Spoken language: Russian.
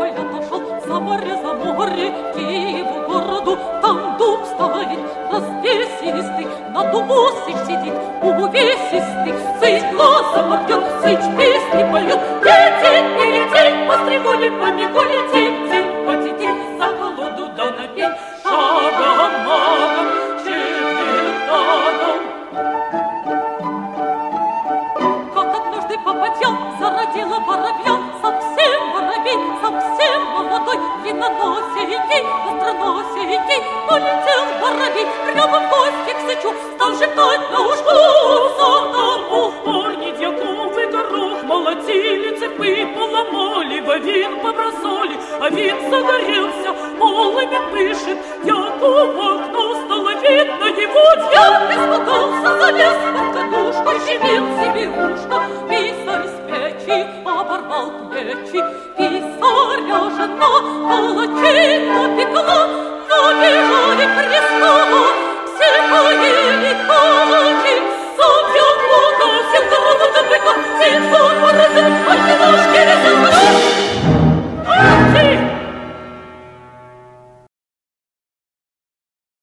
Ой, отошел за море, Киеву городу, там дуб стоит развесистый, на дубу сидит увесистый, сыч глазом обьет, сыч песни поет, летит, по стреволе, по бегу летит, потетит за колоду да на пень, шагом, магом, четвертагом. Как однажды попадья зародила воробья, совсем воробей, совсем молодой, длинноносенький, остроносенький, полетел воробей прямо в гости к сычу, стал шептать на ушко: «Сатаму, парни, дьяковый горох, молотили, цепи поломали, в вин побросали, а вин загорелся, полами пышет, Дьяку в окно стало видно его, Дьяк испугался, залез под кадушку, щемил себе ушко, писарь с печи оборвал плечи, писаря жена палачей напекла, но бежали Христова, все поели калачи.